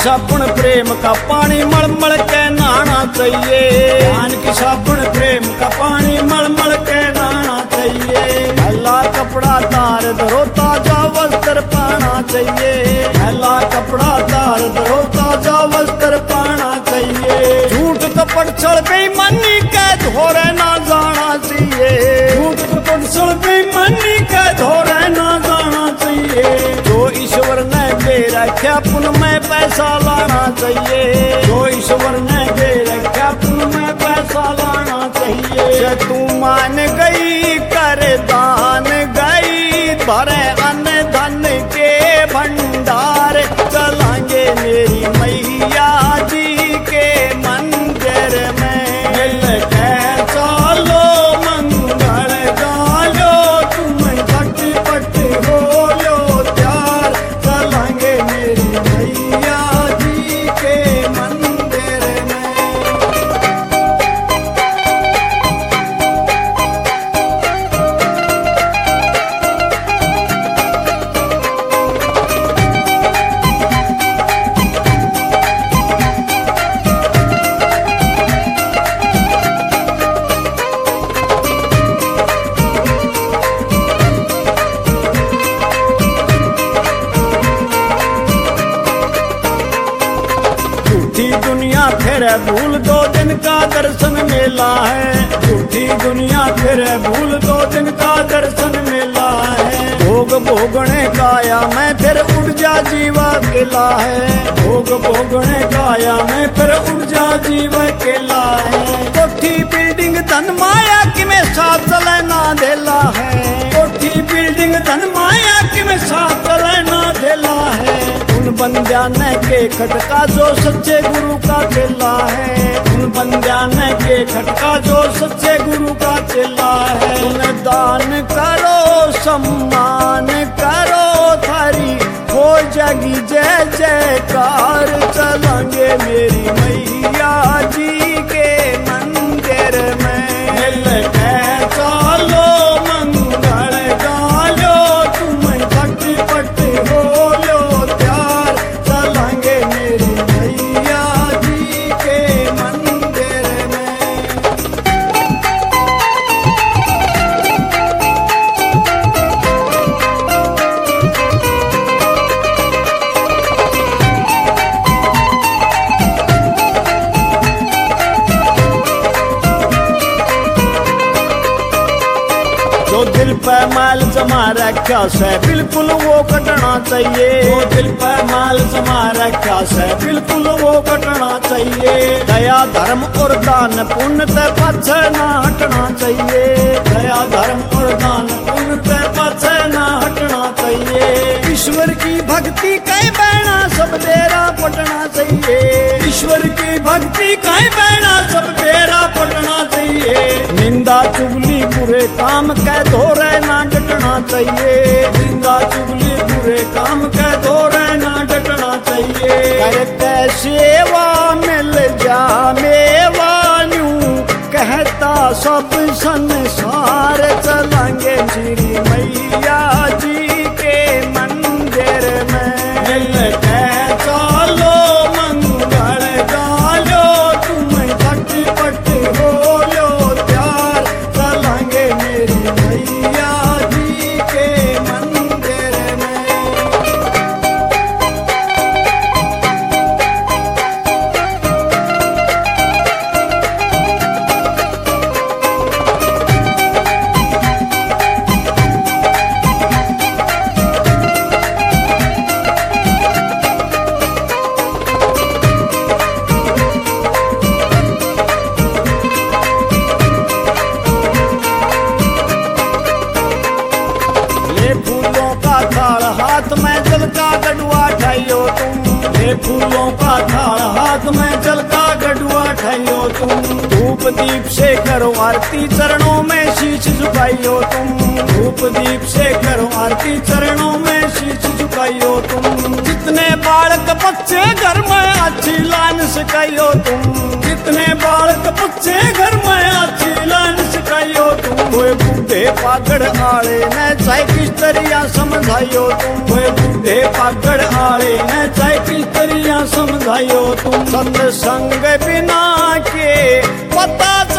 साबुन प्रेम का पानी मलमल के नहाना चाहिए। कान की साबुन प्रेम का पानी मलमल के नहाना चाहिए। मैला कपड़ा तार धरो ताजा वस्त्र पाना चाहिए। मैला कपड़ा तार धरो ताजा वस्त्र पाना चाहिए। झूठ कपट छल बेईमानी के धोरे ना जाना चाहिए। झूठ कपट छल बेईमानी के धोरे ना जाना चाहिए। जो ईश्वर ने दे रखा पुन में पैसा लाना चाहिए। जो ईश्वर ने दे रखा पुन में पैसा लाना चाहिए। तू मान गई कर दान गई भरे अन्न धन के भंडार। चलांगे मेरी मैया जी के मंदिर में। मिल के चलो मंगल गालो तुम झटपट हो लो त्यार। चलांगे मेरी मैया जी के मंदिर में। झूठी दुनिया फिर भूल दो दिन का दर्शन मेला है। झूठी दुनिया फिर भूल दो दिन का दर्शन मेला है। भोग भोगने काया मैं फिर ऊर्जा जीवा केला है। भोग भोगने काया मैं फिर ऊर्जा जीवा केला है। कोठी बिल्डिंग धन माया कि में साथ चले ना देला है। कोठी बिल्डिंग धन माया कि में साथ चले ना देला है। उन बंद्याने के खटका जो सच्चे गुरु का चेला है। उन बंद्याने के खटका जो सच्चे गुरु का चेला है। उन दान करो सम्मान करो थारी हो जागी जय जयकार। चलांगे मेरी मैया जी के मंदिर में। मिल के चलो मंगल गालो तुम झटपट हो लो त्यार। चलांगे मेरी मैया जी के मंदिर में। जो दिल पे माल जमा रखा से बिल्कुल वो कटना चाहिए। जो दिल पे माल जमा रखा से बिल्कुल वो कटना चाहिए। दया धर्म और दान पुण्य ते पाछे ना हटना चाहिए। दया धर्म और दान पुण्य ते पाछे ना हटना चाहिए। ईश्वर की भक्ति कई बहना सब डेरा पटना चाहिए। ईश्वर की भक्ति कई बहना सब डेरा पटना चाहिए। निंदा चुगली बुरे काम कह धोरे ना डटना चाहिए। निंदा चुगली बुरे काम कह धोरे ना डटना चाहिए। करके सेवा मिल जा मेवा यूं कहता सब संसार। चलांगे श्री मैया जी के मंदिर में। मिल के चलो मंगल गालो तुम झटपट हो लो त्यार। चलांगे मेरी मैया जी के मंदिर में। फूलों का थाल हाथ में जल का गढ़ुआ ठाइयो तुम। धूप दीप से करो आरती चरणों में शीश झुकाइयो तुम। धूप दीप से करो आरती चरणों में शीश झुकाइयो तुम। जितने बालक बच्चे घर में अच्छी लान सिखाइयो तुम। जितने बालक बच्चे घर में अच्छी लान सिखाइयो तुम। वो बूढ़े पागड़ आले ने चाहे किस तरिया समझाइयो तुम। वो बूढ़े पागड़ आले ने चाहे किस तरिया समझ यो तुम सत्संग बिना के पता